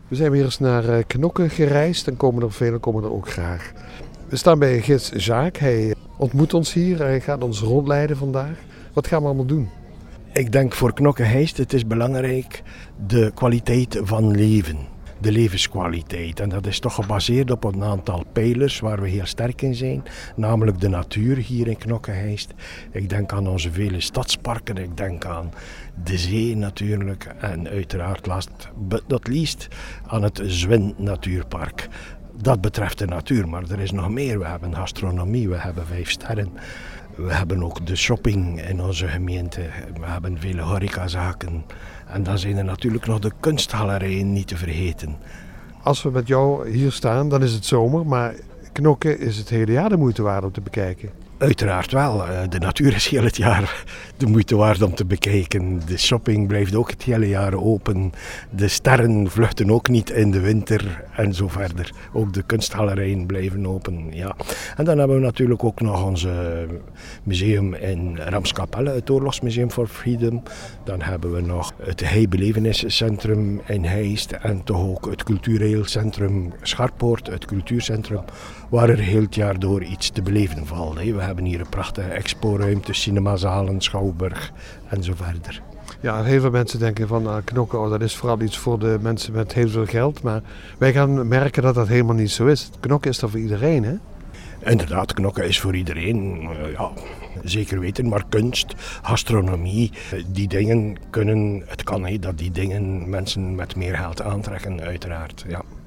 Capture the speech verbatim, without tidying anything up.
We zijn weer eens naar Knokke gereisd en komen er velen komen er ook graag. We staan bij gids Jacques. Hij ontmoet ons hier. Hij gaat ons rondleiden vandaag. Wat gaan we allemaal doen? Ik denk voor Knokke Heist, het is belangrijk de kwaliteit van leven. De levenskwaliteit. En dat is toch gebaseerd op een aantal pijlers waar we heel sterk in zijn. Namelijk de natuur hier in Knokke Heist. Ik denk aan onze vele stadsparken. Ik denk aan de zee natuurlijk. En uiteraard last but not least aan het Zwin Natuurpark. Dat betreft de natuur, maar er is nog meer. We hebben gastronomie, we hebben vijf sterren. We hebben ook de shopping in onze gemeente. We hebben vele horecazaken. En dan zijn er natuurlijk nog de kunstgalerijen niet te vergeten. Als we met jou hier staan, dan is het zomer, maar Knokke is het hele jaar de moeite waard om te bekijken. Uiteraard wel. De natuur is heel het jaar de moeite waard om te bekijken. De shopping blijft ook het hele jaar open. De sterren vluchten ook niet in de winter en zo verder. Ook de kunstgalerijen blijven open. Ja. En dan hebben we natuurlijk ook nog ons museum in Ramskapelle, het Oorlogsmuseum for Freedom. Dan hebben we nog het Heibeleveniscentrum in Heist en toch ook het cultureel centrum Scharpoort, het cultuurcentrum, waar er heel het jaar door iets te beleven valt. We hebben hier een prachtige exporuimte, cinemazalen, schouwburg en zo verder. Ja, heel veel mensen denken van uh, Knokke, oh, dat is vooral iets voor de mensen met heel veel geld. Maar wij gaan merken dat dat helemaal niet zo is. Knokke is er voor iedereen, hè? Inderdaad, Knokke is voor iedereen, uh, ja, zeker weten, maar kunst, gastronomie, die dingen kunnen, het kan niet dat die dingen mensen met meer geld aantrekken, uiteraard, ja.